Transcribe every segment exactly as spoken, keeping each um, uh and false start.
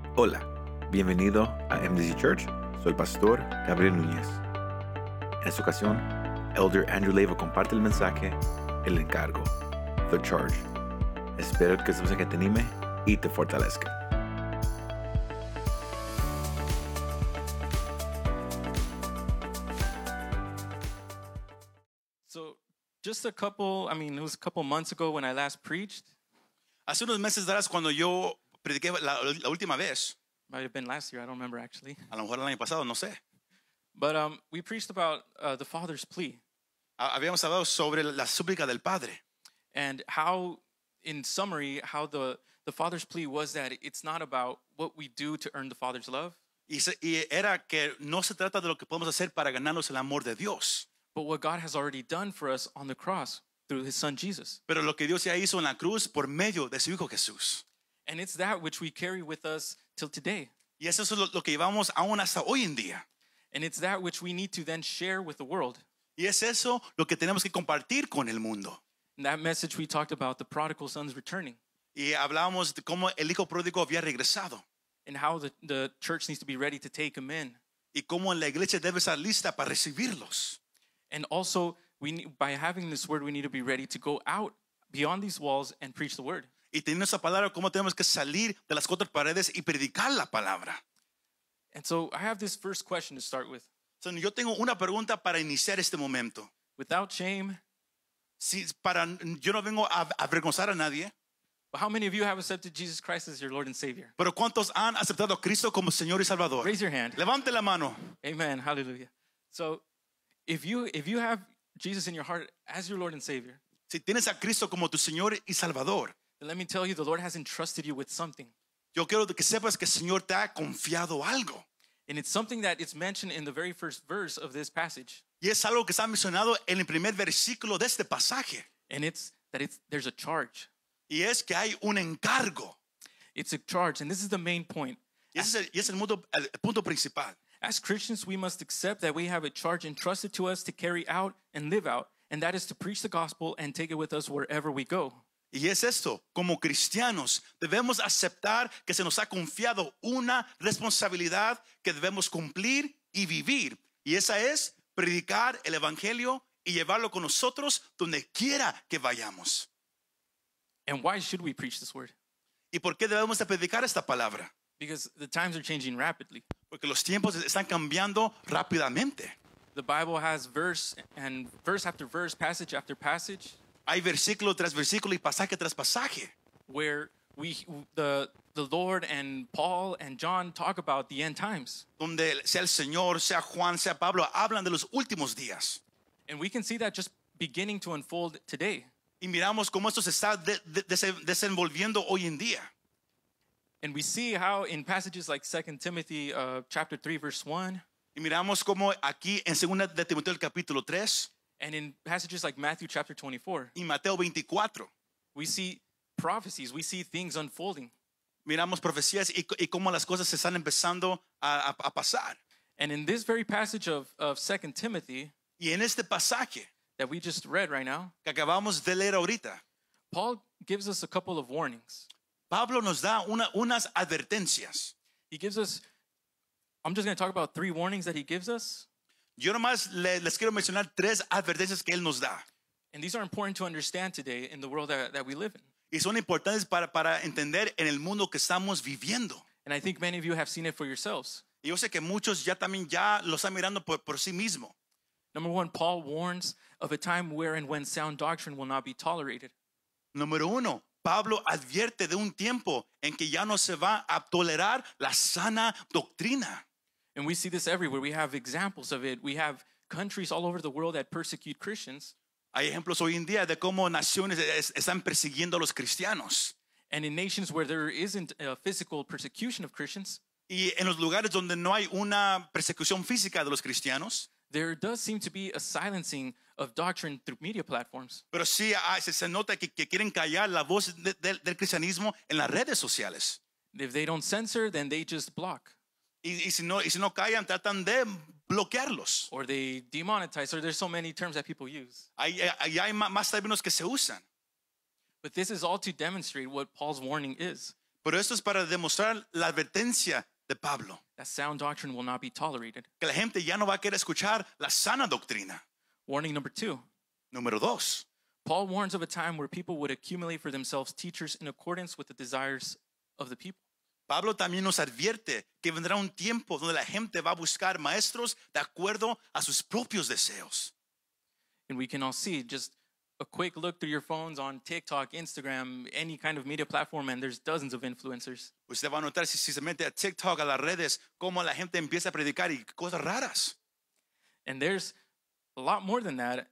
Hola, bienvenido a M D C Church. Soy Pastor Gabriel Núñez. En esta ocasión, Elder Andrew Leva comparte el mensaje, el encargo, The Charge. Espero que este mensaje te anime y te fortalezca. So, just a couple, I mean, it was a couple months ago when I last preached. Hace unos meses atrás, cuando yo prediqué la, la última vez, Might have been last year, I don't remember actually. a lo mejor el año pasado, no sé, But um, we preached about uh, the Father's plea ha- habíamos hablado sobre la súplica del Padre. and how, in summary, how the, the Father's plea was that it's not about what we do to earn the Father's love, Y, se- y era que no se trata de lo que podemos hacer para ganarnos el amor de Dios, but what God has already done for us on the cross through his Son Jesus. pero lo que Dios ya hizo en la cruz por medio de su Hijo Jesús. And it's that which we carry with us till today. Y eso es lo, lo que llevamos aún hasta hoy en día. And it's that which we need to then share with the world. Y es eso lo que tenemos que compartir con el mundo. In that message, we talked about the prodigal son's returning Y hablábamos de cómo el Hijo pródigo había regresado and how the, the church needs to be ready to take him in. y cómo la iglesia debe estar lista para recibirlos. And also, we need, by having this word, we need to be ready to go out beyond these walls and preach the word. Y teniendo esa palabra, cómo tenemos que salir de las cuatro paredes y predicar la palabra. And so I have this first question to start with. So, yo tengo una pregunta para iniciar este momento. Without shame, Si para, yo no vengo a a avergonzar a nadie, but how many of you have accepted Jesus Christ as your Lord and Savior? pero ¿cuántos han aceptado a Cristo como Señor y Salvador? Raise your hand. Levante la mano. Amen. Hallelujah. So if you if you have Jesus in your heart as your Lord and Savior, Si tienes a Cristo como tu Señor y Salvador, then let me tell you, the Lord has entrusted you with something. yo quiero que sepas que el Señor te ha confiado algo. And it's something that it's mentioned in the very first verse of this passage. Y es algo que está mencionado en el primer versículo de este pasaje. And it's that it's there's a charge. Y es que hay un encargo. It's a charge. And this is the main point. Y ese es el, y es el, mundo- el punto principal. As Christians, we must accept that we have a charge entrusted to us to carry out and live out, and that is to preach the gospel and take it with us wherever we go. Y es esto, como cristianos debemos aceptar que se nos ha confiado una responsabilidad que debemos cumplir y vivir. Y esa es predicar el evangelio y llevarlo con nosotros donde quiera que vayamos. And why should we preach this word? ¿Y por qué debemos de predicar esta palabra? Because the times are changing rapidly. Porque los tiempos están cambiando rápidamente. The Bible has verse and verse after verse, passage after passage, Hay versículo tras versículo y pasaje tras pasaje, where we the the Lord and Paul and John talk about the end times. donde sea el Señor, sea Juan, sea Pablo, hablan de los últimos días. And we can see that just beginning to unfold today. Y miramos cómo esto se está de- de- dese- desenvolviendo hoy en día. And we see how in passages like Second Timothy uh, chapter three, verse one, Y miramos cómo aquí en segunda de Timoteo el capítulo tres and in passages like Matthew chapter twenty-four, y Mateo veinticuatro, we see prophecies, we see things unfolding. miramos profecías y, y cómo las cosas se están empezando a, a- a pasar. And in this very passage of, of Second Timothy Y en este pasaje that we just read right now, que acabamos de leer ahorita, Paul gives us a couple of warnings. Pablo nos da una- unas advertencias. He gives us, I'm just going to talk about three warnings that he gives us. Yo nomás le- les quiero mencionar tres advertencias que él nos da. And these are important to understand today in the world that, that we live in. Y son importantes para, para entender en el mundo que estamos viviendo. And I think many of you have seen it for yourselves. Y yo sé que muchos ya también ya lo están mirando por, por sí mismo. Number one, Paul warns of a time where and when sound doctrine will not be tolerated. Número uno, Pablo advierte de un tiempo en que ya no se va a tolerar la sana doctrina. And we see this everywhere. We have examples of it. We have countries all over the world that persecute Christians. Hay ejemplos hoy en día de cómo naciones es- están persiguiendo a los cristianos. And in nations where there isn't a physical persecution of Christians, Y en los lugares donde no hay una persecución física de los cristianos, there does seem to be a silencing of doctrine through media platforms. pero sí hay- se, se nota que, que quieren callar la voz de- de- del cristianismo en las redes sociales. If they don't censor, then they just block Y, y si, no, y si no callan, tratan de bloquearlos. or they demonetize. Or there's so many terms that people use. Hay, hay, hay ma- más términos que se usan. But this is all to demonstrate what Paul's warning is. Pero esto es para demostrar la advertencia de Pablo, that sound doctrine will not be tolerated. que la gente ya no va a querer escuchar la sana doctrina. Warning number two. Número dos, Paul warns of a time where people would accumulate for themselves teachers in accordance with the desires of the people. Pablo también nos advierte que vendrá un tiempo donde la gente va a buscar maestros de acuerdo a sus propios deseos. And we can all see just a quick look through your phones on TikTok, Instagram, any kind of media platform, and there's dozens of influencers. Usted va a notar si, si se mete a TikTok, a las redes, cómo la gente empieza a predicar y cosas raras. And there's a lot more than that.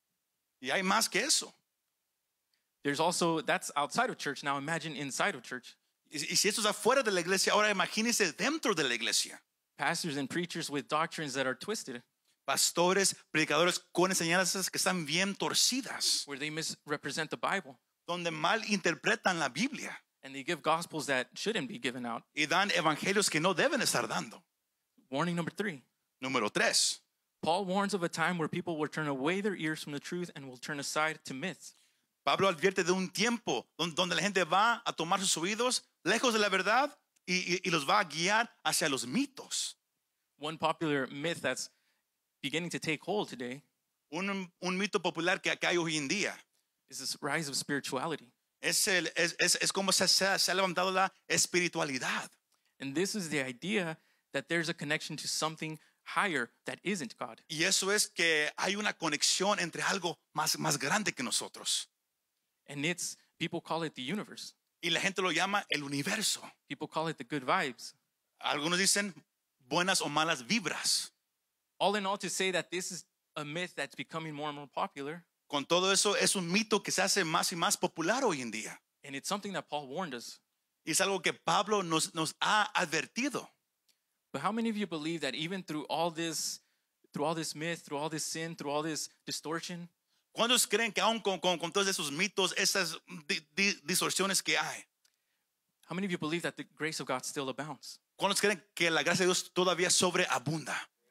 Y hay más que eso. There's also, that's outside of church. Now imagine inside of church. Y, y si esto es afuera de la iglesia, ahora imagínese dentro de la iglesia. Pastors and preachers with doctrines that are twisted, Pastores, predicadores con enseñanzas que están bien torcidas, where they misrepresent the Bible donde mal interpretan la Biblia and they give gospels that shouldn't be given out. y dan evangelios que no deben estar dando. Warning number three. Número tres, Paul warns of a time where people will turn away their ears from the truth and will turn aside to myths. Pablo advierte de un tiempo don- donde la gente va a tomar sus oídos lejos de la verdad y, y- y los va a guiar hacia los mitos. One popular myth that's beginning to take hold today Un, un mito popular que acá hay hoy en día is this rise of spirituality. es, el, es, es, es como se, se ha se ha levantado la espiritualidad. And this is the idea that there's a connection to something higher that isn't God. Y eso es que hay una conexión entre algo más, más grande que nosotros. And it's, people call it the universe. Y la gente lo llama el universo. People call it the good vibes. Algunos dicen buenas o malas vibras. All in all, to say that this is a myth that's becoming more and more popular, Con todo eso es un mito que se hace más y más popular hoy en día. and it's something that Paul warned us. Y es algo que Pablo nos, nos ha advertido. But how many of you believe that even through all this, through all this myth, through all this sin, through all this distortion, ¿Cuántos creen que aún con, con, con todos esos mitos, esas di- di- distorsiones que hay? how many of you believe that the grace of God still abounds? ¿Cuántos creen que la gracia de Dios todavía sobreabunda?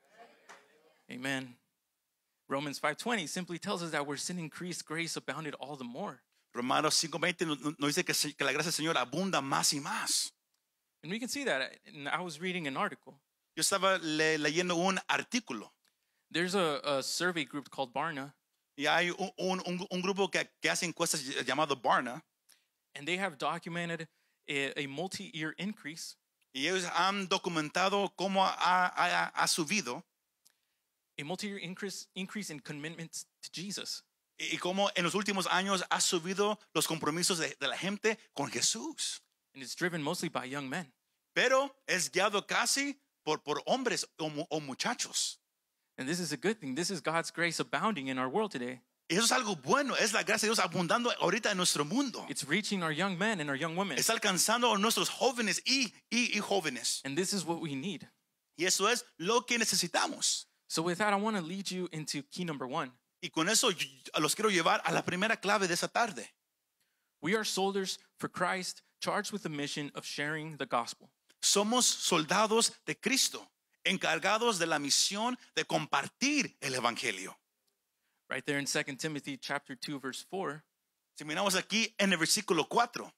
Amen. Romans five twenty simply tells us that where sin increased, grace abounded all the more. Romanos cinco veinte nos, nos dice que, se- que la gracia del Señor abunda más y más. And we can see that. And I was reading an article. Yo estaba le- leyendo un artículo There's a, a survey group called Barna, y hay un, un- un- un grupo que, que hace encuestas llamado Barna and they have documented a, a multi-year increase y ellos han documentado cómo ha, ha- ha subido a multi-year increase increase in commitments to Jesus. y y cómo en los últimos años ha subido los compromisos de, de la gente con Jesús. And it's driven mostly by young men. Pero es guiado casi por, por hombres o, mu- o muchachos. And this is a good thing. This is God's grace abounding in our world today. Y eso es algo bueno, es la gracia de Dios abundando ahorita en nuestro mundo. It's reaching our young men and our young women. Está alcanzando a nuestros jóvenes y, y, y jóvenes. And this is what we need. Y eso es lo que necesitamos. So with that, I want to lead you into key number one. Y con eso yo- los quiero llevar a la primera clave de esa tarde. We are soldiers for Christ, charged with the mission of sharing the gospel. Somos soldados de Cristo, encargados de la misión de compartir el evangelio. Right there in Second Timothy chapter two, verse four Si miramos aquí en el versículo cuatro,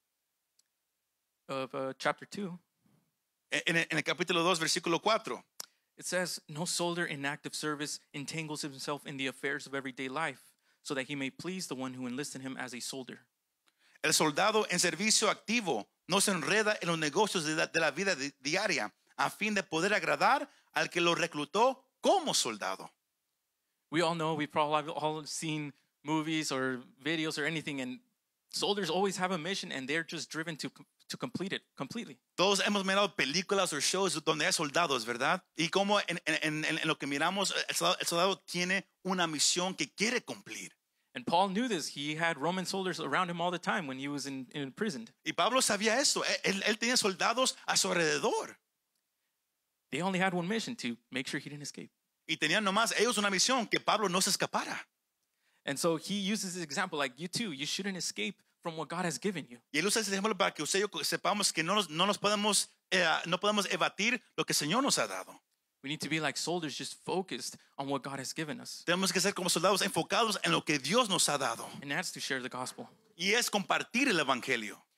of uh, chapter two, en el, en el capítulo dos, versículo cuatro, it says, "No soldier in active service entangles himself in the affairs of everyday life, so that he may please the one who enlisted him as a soldier." el soldado en servicio activo no se enreda en los negocios de la, de la vida di- diaria a fin de poder agradar al que lo reclutó como soldado. We all know, we've probably all seen movies or videos or anything, and soldiers always have a mission, and they're just driven to to complete it completely. Todos hemos mirado películas o shows donde hay soldados, ¿verdad? Y como en, en- en- en lo que miramos, el soldado, el soldado tiene una misión que quiere cumplir. And Paul knew this. He had Roman soldiers around him all the time when he was in, in imprisoned. Y Pablo sabía esto. Él, él tenía soldados a su alrededor. They only had one mission, to make sure he didn't escape. Y tenían nomás ellos una misión, que Pablo no se escapara. And so he uses this example, like, you too, you shouldn't escape from what God has given you. Y él usa ese ejemplo para que usted y yo sepamos que no nos, no nos podemos, eh, no podemos evadir lo que el Señor nos ha dado. We need to be like soldiers, just focused on what God has given us. Tenemos que ser como soldados enfocados en lo que Dios nos ha dado. And that's to share the gospel. Y es compartir el evangelio.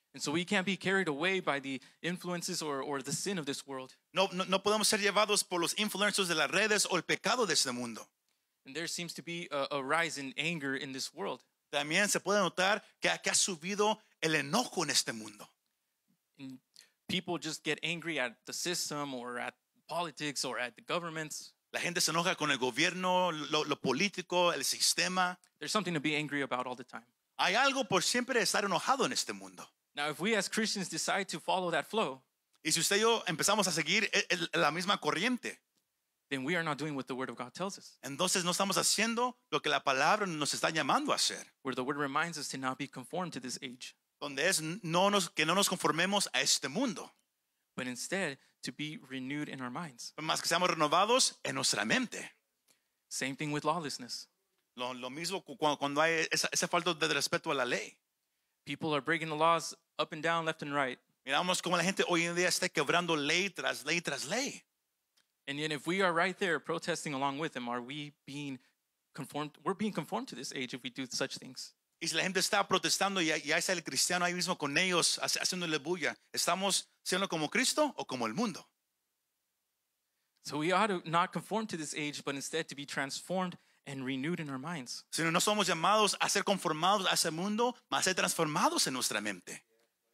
And so we can't be carried away by the influences or, or the sin of this world. No, no, no podemos ser llevados por los influencers de las redes o el pecado de este mundo. And there seems to be a, a rise in anger in this world. También se puede notar que, que ha subido el enojo en este mundo. And people just get angry at the system or at politics or at the governments. La gente se enoja con el gobierno, lo, lo político, el sistema. There's something to be angry about all the time. Hay algo por siempre estar enojado en este mundo. Now, if we as Christians decide to follow that flow, Y si usted y yo empezamos a seguir el- el- la misma corriente, then we are not doing what the Word of God tells us. entonces no estamos haciendo lo que la palabra nos está llamando a hacer. Where the Word reminds us to not be conformed to this age, Donde es no nos, que no nos conformemos a este mundo, but instead to be renewed in our minds. más que seamos renovados en nuestra mente. Same thing with lawlessness. Lo, lo mismo cu- cuando, cuando hay esa, esa falta de respeto a la ley. People are breaking the laws up and down, left and right. Miramos cómo la gente hoy en día está quebrando ley tras ley tras ley. And yet, if we are right there protesting along with them, are we being conformed? We're being conformed to this age if we do such things. Y si la gente está protestando y ya está el cristiano ahí mismo con ellos, hace- haciéndole bulla, ¿estamos siendo como Cristo o como el mundo? So we ought to not conform to this age, but instead to be transformed and renewed in our minds. Si no somos llamados a ser conformados a ese mundo, más a ser transformados en nuestra mente.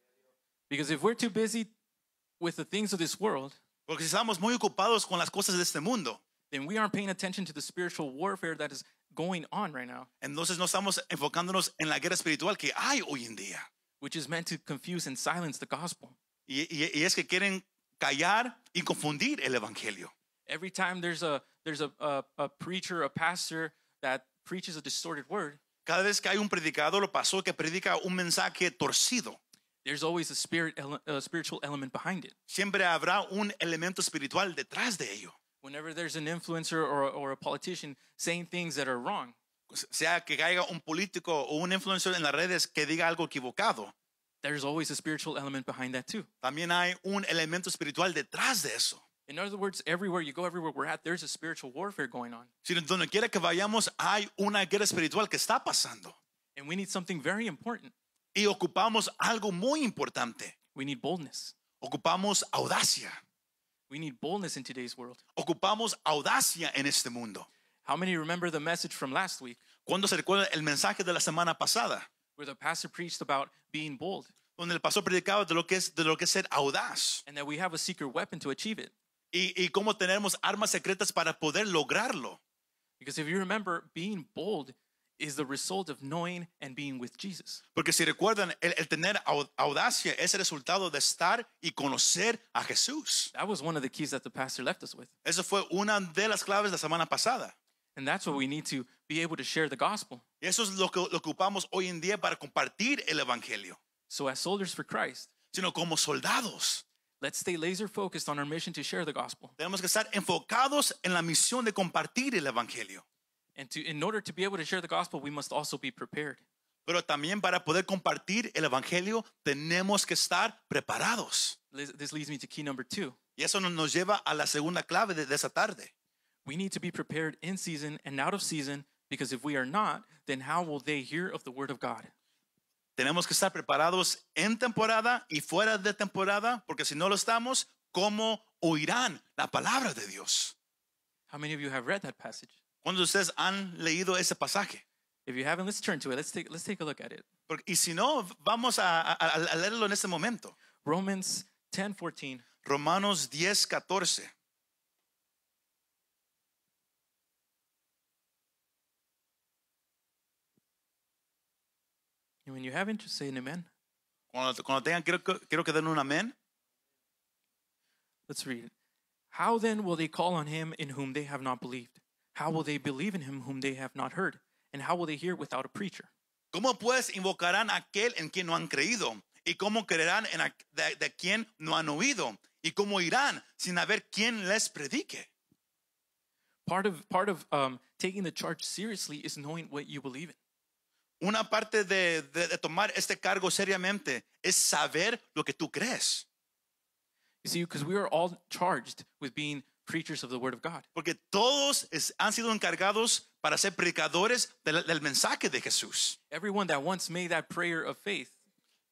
Because if we're too busy with the things of this world, Porque si estamos muy ocupados con las cosas de este mundo, then we aren't paying attention to the spiritual warfare that is going on right now, entonces no estamos enfocándonos en la guerra espiritual que hay hoy en día. which is meant to confuse and silence the gospel. Y, y- y es que quieren callar y confundir el evangelio. Every time there's a there's a, a, a preacher, a pastor that preaches a distorted word, Cada vez que hay un predicador o pastor que predica un mensaje torcido, there's always a spirit ele- a spiritual element behind it. siempre habrá un elemento espiritual detrás de ello. Whenever there's an influencer or, or a politician saying things that are wrong, Sea que caiga un político o un influencer en las redes que diga algo equivocado, there's always a spiritual element behind that too. también hay un elemento espiritual detrás de eso. In other words, everywhere you go, everywhere we're at, there's a spiritual warfare going on. Si donde quiera que vayamos hay una guerra espiritual que está pasando And we need something very important. y ocupamos algo muy importante. We need boldness. Ocupamos audacia. We need boldness in today's world. Ocupamos audacia en este mundo. How many remember the message from last week ¿Cuándo se recuerda el mensaje de la semana pasada? where the pastor preached about being bold Donde el pastor predicaba de lo que es, de lo que es ser audaz and that we have a secret weapon to achieve it? y, y cómo tenemos armas secretas para poder lograrlo. Because if you remember, being bold is the result of knowing and being with Jesus. Porque si recuerdan, el, el tener au- audacia es el resultado de estar y conocer a Jesús. That was one of the keys that the pastor left us with. Eso fue una de las claves la semana pasada. And that's what we need to be able to share the gospel. Y eso es lo que, lo que ocupamos hoy en día para compartir el Evangelio. So, as soldiers for Christ, Sino como soldados. let's stay laser focused on our mission to share the gospel. Tenemos que estar enfocados en la misión de compartir el Evangelio. And to, in order to be able to share the gospel, we must also be prepared. Pero también para poder compartir el Evangelio tenemos que estar preparados. This this leads me to key number two. Y eso nos- nos lleva a la segunda clave de, de esa tarde. We need to be prepared in season and out of season, because if we are not, then how will they hear of the word of God? Tenemos que estar preparados en temporada y fuera de temporada, porque si no lo estamos, ¿cómo oirán la palabra de Dios? How many of you have read that passage? ¿Cuántos de ustedes han leído ese pasaje? If you haven't, let's turn to it. Let's take let's take a look at it. Porque- y si no, vamos a, a- a leerlo en este momento. Romans ten fourteen. Romanos diez catorce. And when you have interest, say an amen. Cuando, cuando tengan, quiero, que- quiero que den un amén. Let's read it. How then will they call on him in whom they have not believed? How will they believe in him whom they have not heard? And how will they hear without a preacher? ¿Cómo pues invocarán a aquel en quien no han creído? ¿Y cómo creerán en a- de, de quien no han oído? ¿Y cómo irán sin haber quien les predique? Part of part of um, taking the charge seriously is knowing what you believe in. Una parte de, de- de tomar este cargo seriamente es saber lo que tú crees. You see, because we are all charged with being preachers of the word of God. Porque todos es- han sido encargados para ser predicadores del, del mensaje de Jesús. Everyone that once made that prayer of faith,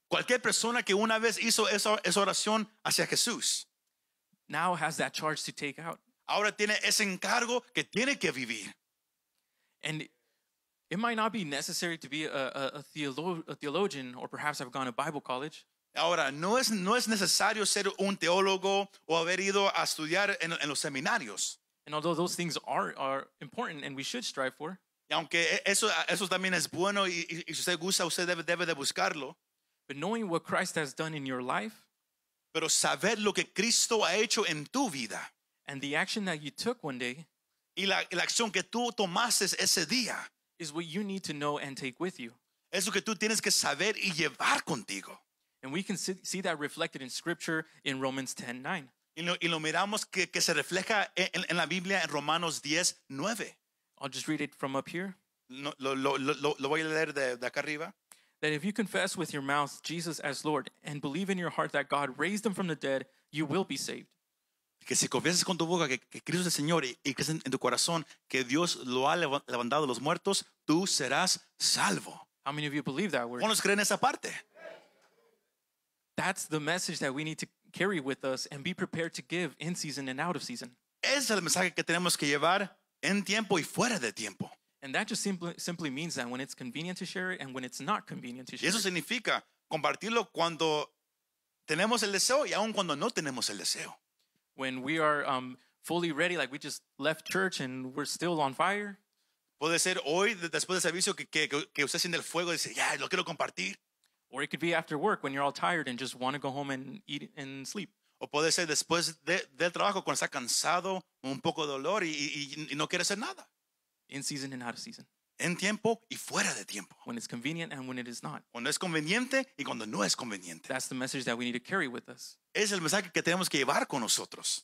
Cualquier persona que una vez hizo esa, esa oración hacia Jesús, now has that charge to take out. ahora tiene ese encargo que tiene que vivir. And it might not be necessary to be a, a, a, theolo- a theologian or perhaps have gone to Bible college. Ahora, no es, no es necesario ser un teólogo o haber ido a estudiar en, en los seminarios. And although those things are, are important and we should strive for, Y aunque eso, eso también es bueno y, y, y si usted gusta, usted debe, debe de buscarlo. but knowing what Christ has done in your life Pero saber lo que Cristo ha hecho en tu vida and the action that you took one day y la, la acción que tú tomaste ese día, is what you need to know and take with you. es lo que tú tienes que saber y llevar contigo. And we can see, see that reflected in Scripture in Romans ten nine. Y lo, y lo miramos que, que se refleja en, en la Biblia en Romanos diez nueve. I'll just read it from up here. No, lo, lo, lo, lo voy a leer de, de acá arriba. That if you confess with your mouth Jesus as Lord and believe in your heart that God raised him from the dead, you will be saved. Que si confiesas con tu boca que, que Cristo es el Señor y, y crees en, en tu corazón que Dios lo ha leva- levantado de los muertos, tú serás salvo. How many of you believe that word? ¿Cuántos creen esa parte? That's the message that we need to carry with us and be prepared to give in season and out of season. Ese es el mensaje que tenemos que llevar en tiempo y fuera de tiempo. And that just simply, simply means that when it's convenient to share it and when it's not convenient to Y share eso it. significa compartirlo cuando tenemos el deseo y aun cuando no tenemos el deseo. When we are um, fully ready, like we just left church and we're still on fire. Puede ser hoy, de- después del servicio, que, que, que usted siente el fuego y dice, ya, lo quiero compartir. Or it could be after work when you're all tired and just want to go home and eat and sleep. O puede ser después de- del trabajo cuando está cansado, un poco de dolor y, y- y no quiere hacer nada. In season and out of season. En tiempo y fuera de tiempo. When it's convenient and when it is not. Cuando es conveniente y cuando no es conveniente. That's the message that we need to carry with us. Es el mensaje que tenemos que llevar con nosotros.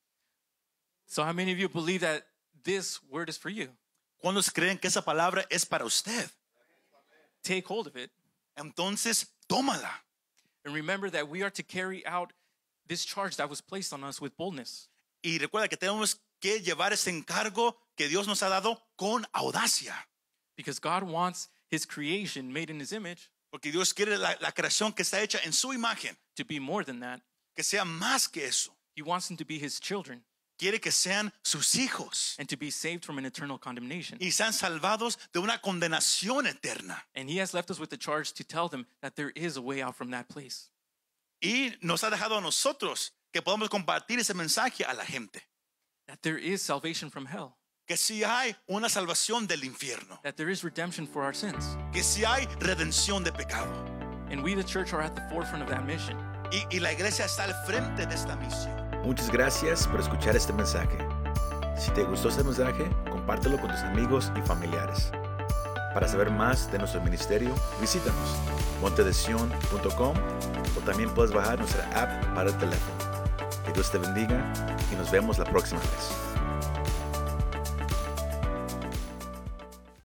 So how many of you believe that this word is for you? ¿Cuántos creen que esa palabra es para usted? Take hold of it Entonces, tómala. and remember that we are to carry out this charge that was placed on us with boldness. Y recuerda que tenemos que llevar ese encargo que Dios nos ha dado con audacia. Because God wants his creation made in his image Porque Dios quiere la, la creación que está hecha en su imagen, to be more than that. que sea más que eso. He wants them to be his children Quiere que sean sus hijos and to be saved from an eternal condemnation. y sean salvados de una condenación eterna. And he has left us with the charge to tell them that there is a way out from that place. Y nos ha dejado a nosotros que podamos compartir ese mensaje a la gente. That there is salvation from hell. Que si hay una salvación del infierno. That there is redemption for our sins. Que si hay redención de pecado. And we, the church, are at the forefront of that mission. Y, y la iglesia está al frente de esta misión. Muchas gracias por escuchar este mensaje. Si te gustó este mensaje, compártelo con tus amigos y familiares. Para saber más de nuestro ministerio, visítanos montedesion punto com o también puedes bajar nuestra app para el teléfono. Que Dios te bendiga y nos vemos la próxima vez.